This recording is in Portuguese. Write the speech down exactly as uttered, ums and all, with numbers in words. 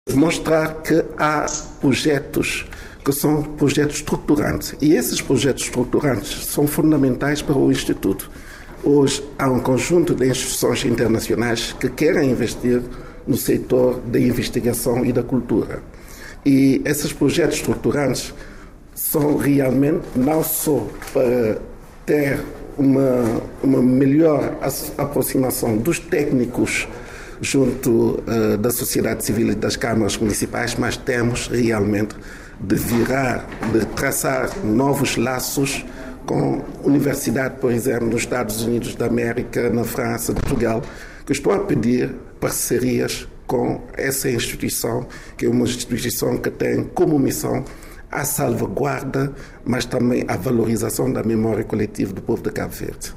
Mostrar que há projetos que são projetos estruturantes e esses projetos estruturantes são fundamentais para o Instituto. Hoje há um conjunto de instituições internacionais que querem investir no setor da investigação e da cultura. E esses projetos estruturantes são realmente não só para ter uma, uma melhor aproximação dos técnicos junto uh, da sociedade civil e das câmaras municipais, mas temos realmente de virar, de traçar novos laços com universidade, por exemplo, nos Estados Unidos da América, na França, Portugal, que estou a pedir parcerias com essa instituição, que é uma instituição que tem como missão a salvaguarda, mas também a valorização da memória coletiva do povo de Cabo Verde.